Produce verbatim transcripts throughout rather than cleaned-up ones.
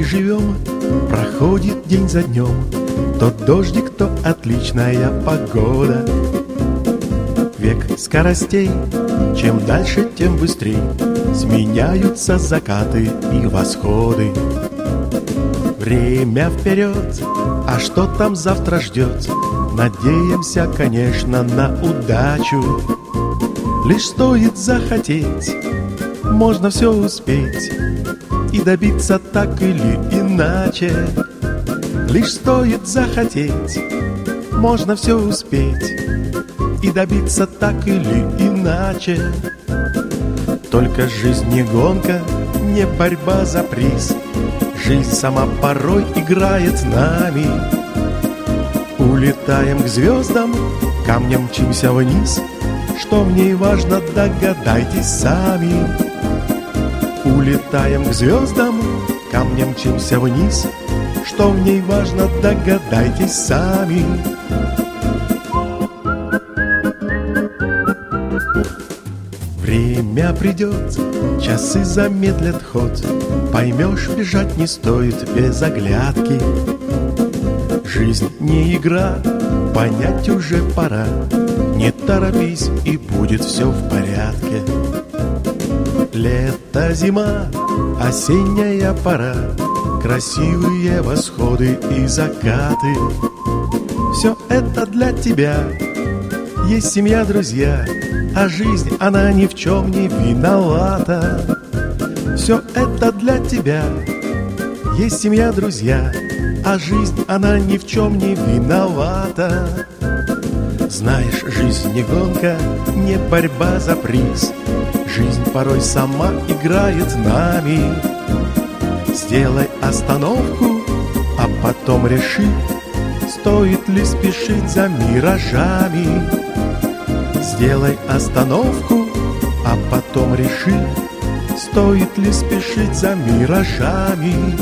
и живем, проходит день за днем. То дождик, то отличная погода. Век скоростей, чем дальше, тем быстрей сменяются закаты и восходы. Время вперед, а что там завтра ждет? Надеемся, конечно, на удачу. Лишь стоит захотеть, можно все успеть и добиться так или иначе. Лишь стоит захотеть, можно все успеть и добиться так или иначе. Только жизнь не гонка, не борьба за приз. Жизнь сама порой играет с нами. Улетаем к звездам, камнем мчимся вниз. Что в ней важно, догадайтесь сами. Улетаем к звездам, камнем мчимся вниз. Что в ней важно, догадайтесь сами. Время придет, часы замедлят ход. Поймешь, бежать не стоит без оглядки. Жизнь не игра, понять уже пора. Не торопись, и будет все в порядке. Лето, зима, осенняя пора. Красивые восходы и закаты. Все это для тебя. Есть семья, друзья, а жизнь, она ни в чем не виновата. Все это для тебя. Есть семья, друзья, а жизнь, она ни в чем не виновата. Знаешь, жизнь не гонка, не борьба за приз. Жизнь порой сама играет с нами. Сделай остановку, а потом реши, стоит ли спешить за миражами. Сделай остановку, а потом реши, стоит ли спешить за миражами.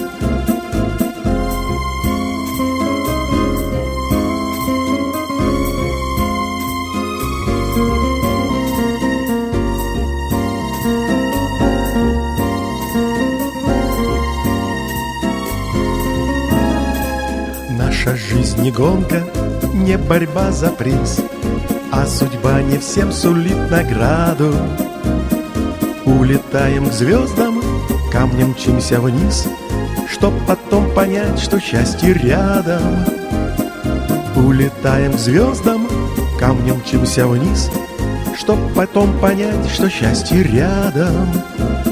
Наша жизнь не гонка, не борьба за приз, а судьба не всем сулит награду. Улетаем к звездам, камнем мчимся вниз, чтоб потом понять, что счастье рядом. Улетаем к звездам, камнем мчимся вниз, чтоб потом понять, что счастье рядом.